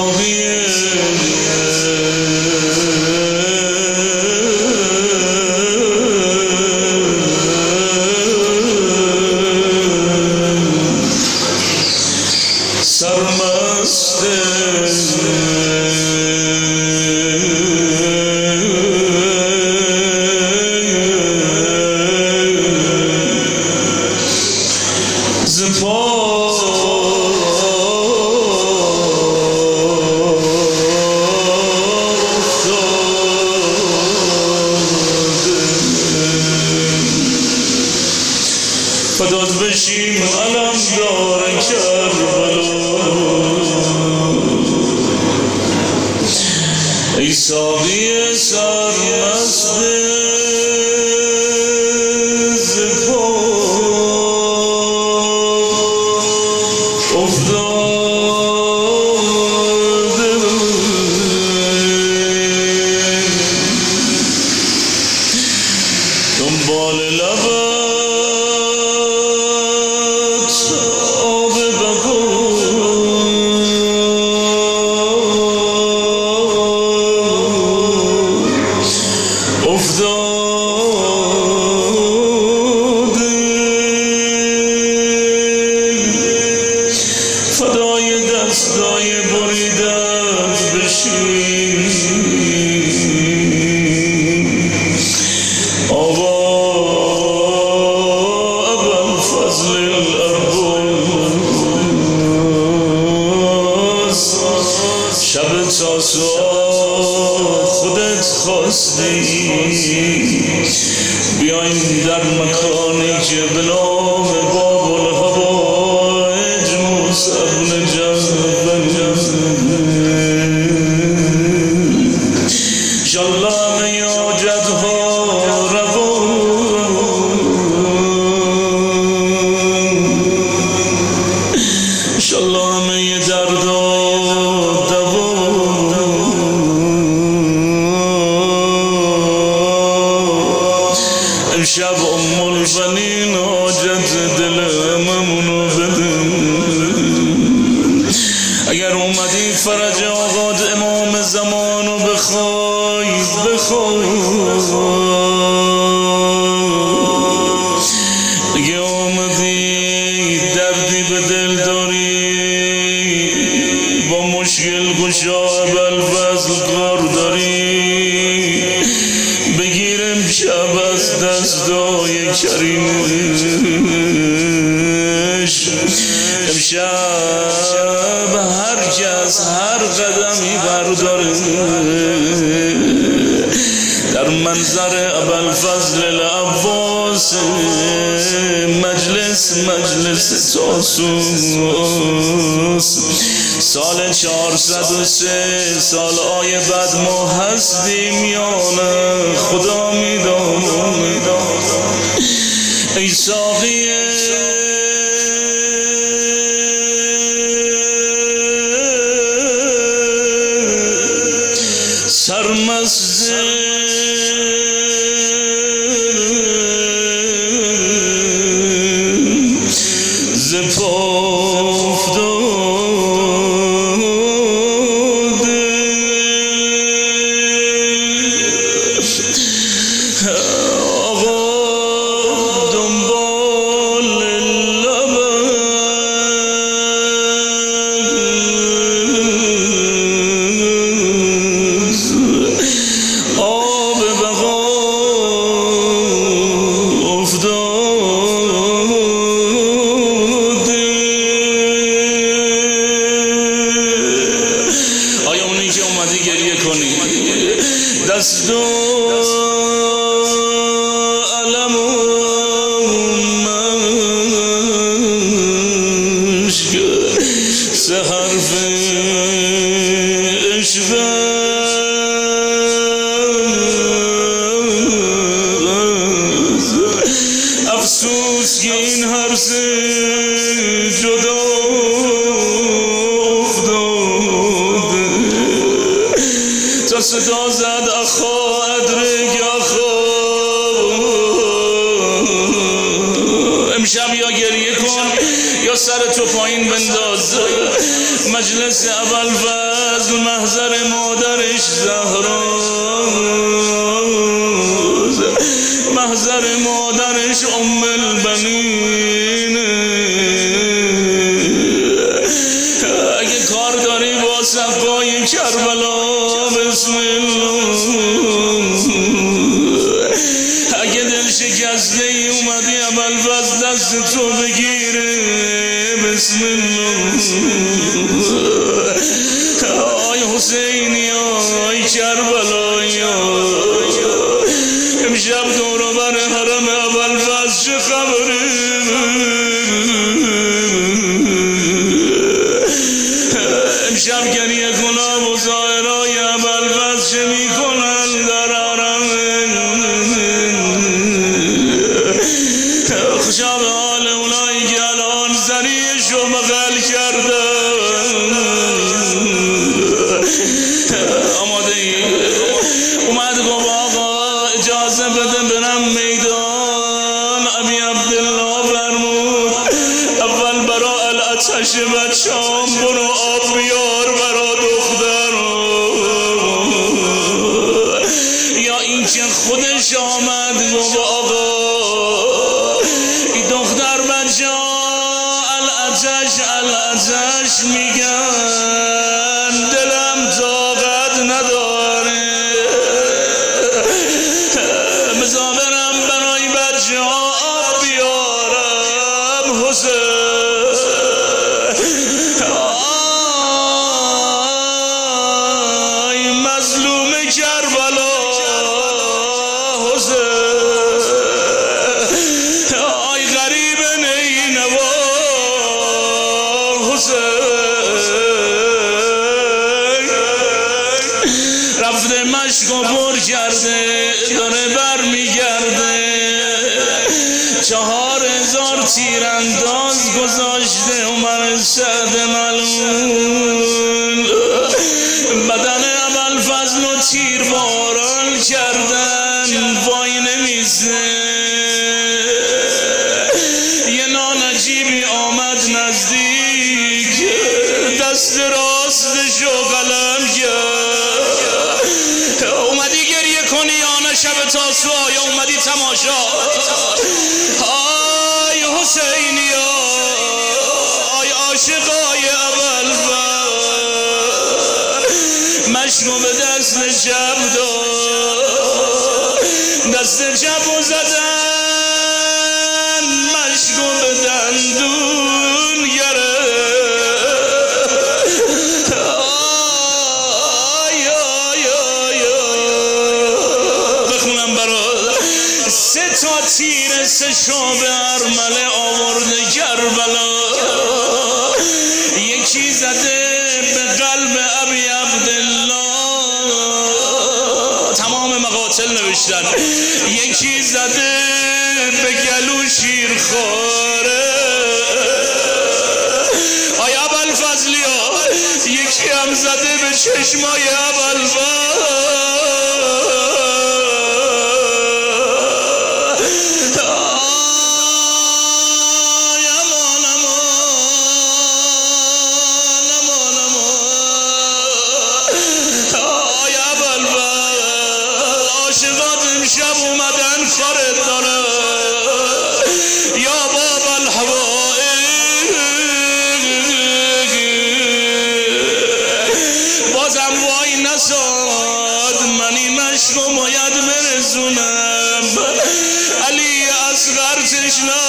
ساقی سرمست فدات بشیم علم دار کربلا ای ساقی سرمست ز پا افتاده دنبال لبت آب بقا افتاده فدای دستای بریدت بشیم آوا ابوالفضل العباس شب تا خودت خواستی بیاین در مکانی که به نام باب الحوائج موسی بن جبل انشالله همه حاجت‌ها روا انشالله همه دردا دوا امشب ام البنین حاجت دل هممونو بده اگر اومدی فرج آقاد امام زمانو بخوای اگه اومدی دردی به دل داری با مشکل گشا ابوالفضل کار داری بگیر امشب از دستای کریمش امشب هر کس هر قدمی برداره در منظر ابوالفضل العباس مجلس تاسوس سال 403 سال آی بعد ما هستیم یا نه خدا میداند ای ساقی سرمست ز پا دست و علم و مشک سه حرف عشق افسوس که این هر سه جدا تا صدا زد اخا ادرک اخا امشب یا گریه کن یا خدا سر تو پایین بنداز. مجلس ابوالفضل محضر مادرش زهرا، محضر مادرش ام البنین. اگه کار داری با صفای کربلا بسم الله، اگه دل شکسته ای اومدی ابوالفضل دست تو بگیره بسم الله. آی حسینی آی کربلایی، امشب دور و بر حرم ابوالفضل چه خبره؟ امشب گریه کنم و ظاهرای ابوالفضل چه میکنن در حرم؟ خوشا به حال اونایی که الان زریشو بغل کردن. آماده ای؟ اومد گفت آقا اجازه بده برم میدان. ابی عبدالله فرمود اول برا الاتش بچه‌ام برو آب بیار برا دختر، یا این که خودش آمد گفت آقا این دختر بچه الاتش میگن دلم طاقت نداره، بذار برم برای بچه ها آب بیارم. حسین آی مظلوم کربلا، حسین آی غریب نینوا، رفته مشک و پر کرده داره بر میگرده. 4000 تیرانداز گذاشته عمر سعد ملعون، بدن ابوالفضل و تیر باران کردن. وای نمیزه یه نانجیبی آمد نزدیک، دست راستشو قلم کرد. اومدی گریه کنی یا نه شب تاسوعا، یا اومدی تماشا؟ آی حسینی آی عاشقای ابوالفضل، مشکو به دست چپ داد، دست چپو زدن مشکو به دندون گرفت. آی آی آی بخونم برات. 3 تا تیر 3 شعبه ارمله آورده کربلا، یکی زده به قلب ابی عبدالله، تمام مقاتل نوشتن، یکی زده به گلو شیرخواره آی ابوالفضلیا، یکی هم زده به چشمای ابوالفضل. شب اومدن کارت داره یا باب الحوائج، بازم وای نساد منی مشکو باید برسونم. علی اصغر تشنا،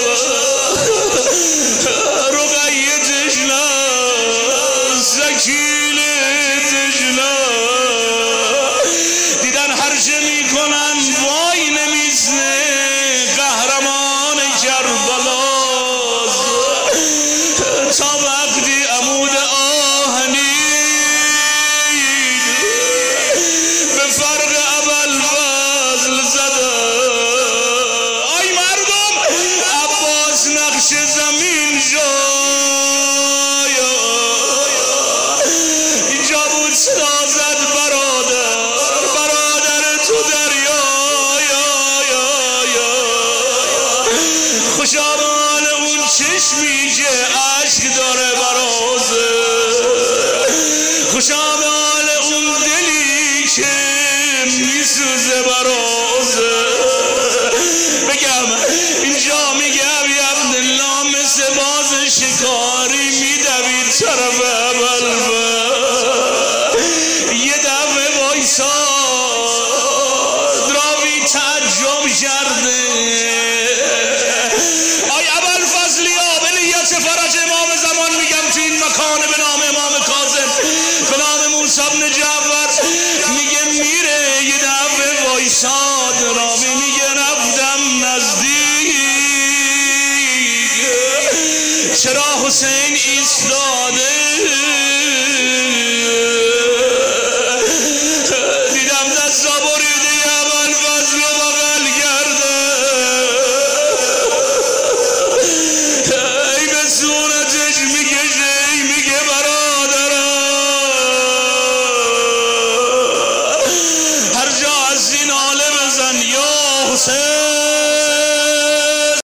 رقیه تشنا، زکیل تشنا، دیدن هرچه میکنن وای نمیزنه. قهرمان کربلاست تا وقتی عمود آهنین به فرق ابوالفضل زده. آی مردم بپرسا به حال اون دلی که میسوزه برازه. بگم اینجا میگم یا عبدالله مثل باز شکاری میدوید طرف بلبه، یه دفعه وایساد راوی تعجب کرده. آی ابوالفضلیا به نیت فرج امام زمان میگم تو این مکان به نام امام کاظم به نام موسی بن جعفر میگه میره یه دفعه وایساد راوی میگه رفتم نزدیک چرا حسین ایستاده